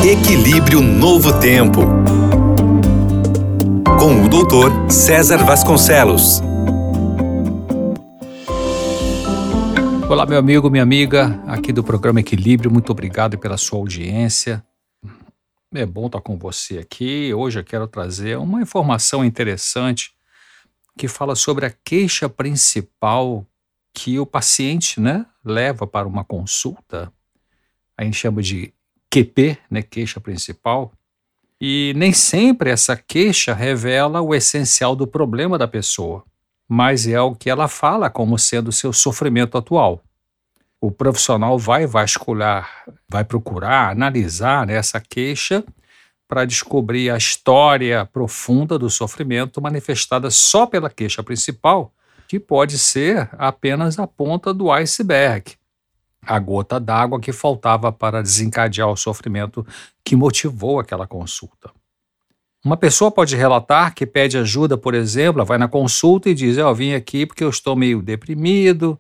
Equilíbrio Novo Tempo, com o Dr. César Vasconcelos. Olá, meu amigo, minha amiga, aqui do programa Equilíbrio, muito obrigado pela sua audiência. É bom estar com você aqui. Hoje eu quero trazer uma informação interessante que fala sobre a queixa principal que o paciente, leva para uma consulta. A gente chama de QP, queixa principal. E nem sempre essa queixa revela o essencial do problema da pessoa, mas é o que ela fala como sendo o seu sofrimento atual. O profissional vai vasculhar, vai procurar analisar essa queixa para descobrir a história profunda do sofrimento manifestada só pela queixa principal, que pode ser apenas a ponta do iceberg, a gota d'água que faltava para desencadear o sofrimento que motivou aquela consulta. Uma pessoa pode relatar que pede ajuda, por exemplo, vai na consulta e diz: eu vim aqui porque eu estou meio deprimido,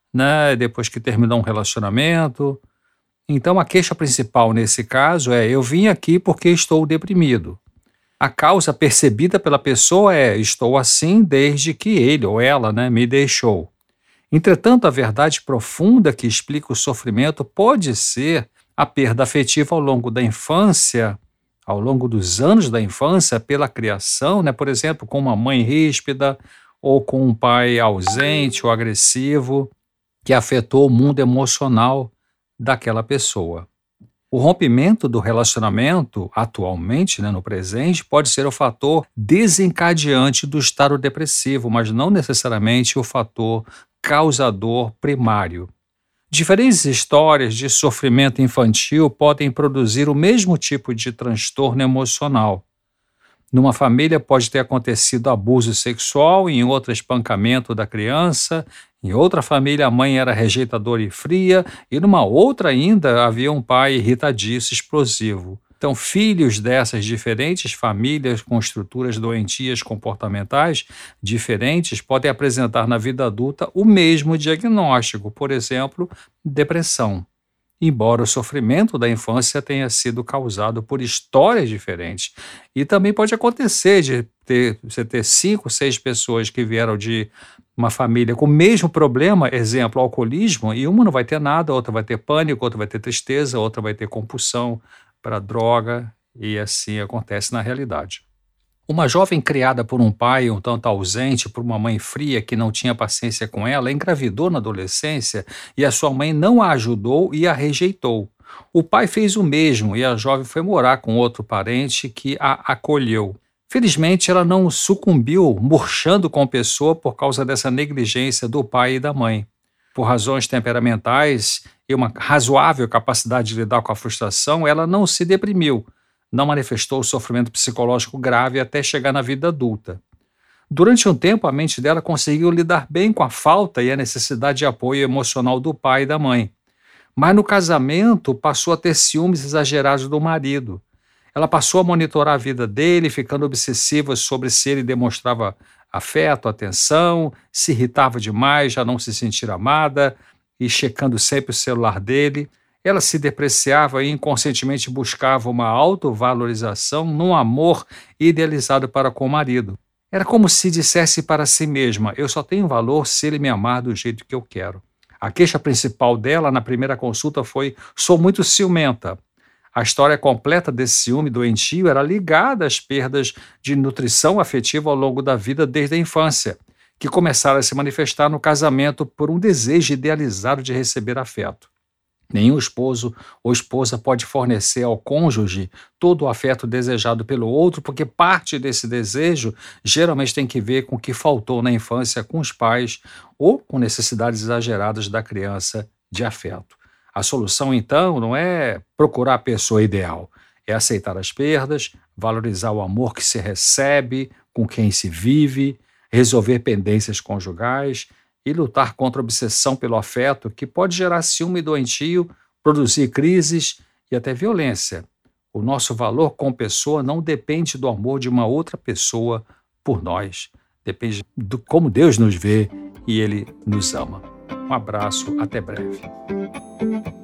depois que terminou um relacionamento. Então a queixa principal nesse caso é: eu vim aqui porque estou deprimido. A causa percebida pela pessoa é: estou assim desde que ele ou ela me deixou. Entretanto, a verdade profunda que explica o sofrimento pode ser a perda afetiva ao longo da infância, ao longo dos anos da infância, pela criação, por exemplo, com uma mãe ríspida ou com um pai ausente ou agressivo, que afetou o mundo emocional daquela pessoa. O rompimento do relacionamento, atualmente, no presente, pode ser o fator desencadeante do estado depressivo, mas não necessariamente o fator causador primário. Diferentes histórias de sofrimento infantil podem produzir o mesmo tipo de transtorno emocional. Numa família pode ter acontecido abuso sexual, em outra espancamento da criança, em outra família a mãe era rejeitadora e fria, e numa outra ainda havia um pai irritadiço, explosivo. Então, filhos dessas diferentes famílias com estruturas doentias comportamentais diferentes podem apresentar na vida adulta o mesmo diagnóstico, por exemplo, depressão. Embora o sofrimento da infância tenha sido causado por histórias diferentes. E também pode acontecer de você ter 5, 6 pessoas que vieram de uma família com o mesmo problema, exemplo, alcoolismo, e uma não vai ter nada, outra vai ter pânico, outra vai ter tristeza, outra vai ter compulsão para droga, e assim acontece na realidade. Uma jovem criada por um pai um tanto ausente, por uma mãe fria que não tinha paciência com ela, engravidou na adolescência e a sua mãe não a ajudou e a rejeitou. O pai fez o mesmo e a jovem foi morar com outro parente que a acolheu. Felizmente, ela não sucumbiu murchando com a pessoa por causa dessa negligência do pai e da mãe. Por razões temperamentais e uma razoável capacidade de lidar com a frustração, ela não se deprimiu. Não manifestou sofrimento psicológico grave até chegar na vida adulta. Durante um tempo, a mente dela conseguiu lidar bem com a falta e a necessidade de apoio emocional do pai e da mãe. Mas no casamento, passou a ter ciúmes exagerados do marido. Ela passou a monitorar a vida dele, ficando obsessiva sobre se ele demonstrava afeto, atenção, se irritava demais, já não se sentia amada, e checando sempre o celular dele. Ela se depreciava e inconscientemente buscava uma autovalorização num amor idealizado para com o marido. Era como se dissesse para si mesma: eu só tenho valor se ele me amar do jeito que eu quero. A queixa principal dela na primeira consulta foi: sou muito ciumenta. A história completa desse ciúme doentio era ligada às perdas de nutrição afetiva ao longo da vida desde a infância, que começaram a se manifestar no casamento por um desejo idealizado de receber afeto. Nenhum esposo ou esposa pode fornecer ao cônjuge todo o afeto desejado pelo outro, porque parte desse desejo geralmente tem que ver com o que faltou na infância com os pais ou com necessidades exageradas da criança de afeto. A solução, então, não é procurar a pessoa ideal, é aceitar as perdas, valorizar o amor que se recebe, com quem se vive, resolver pendências conjugais e lutar contra a obsessão pelo afeto, que pode gerar ciúme doentio, produzir crises e até violência. O nosso valor como pessoa não depende do amor de uma outra pessoa por nós. Depende de como Deus nos vê e Ele nos ama. Um abraço, até breve.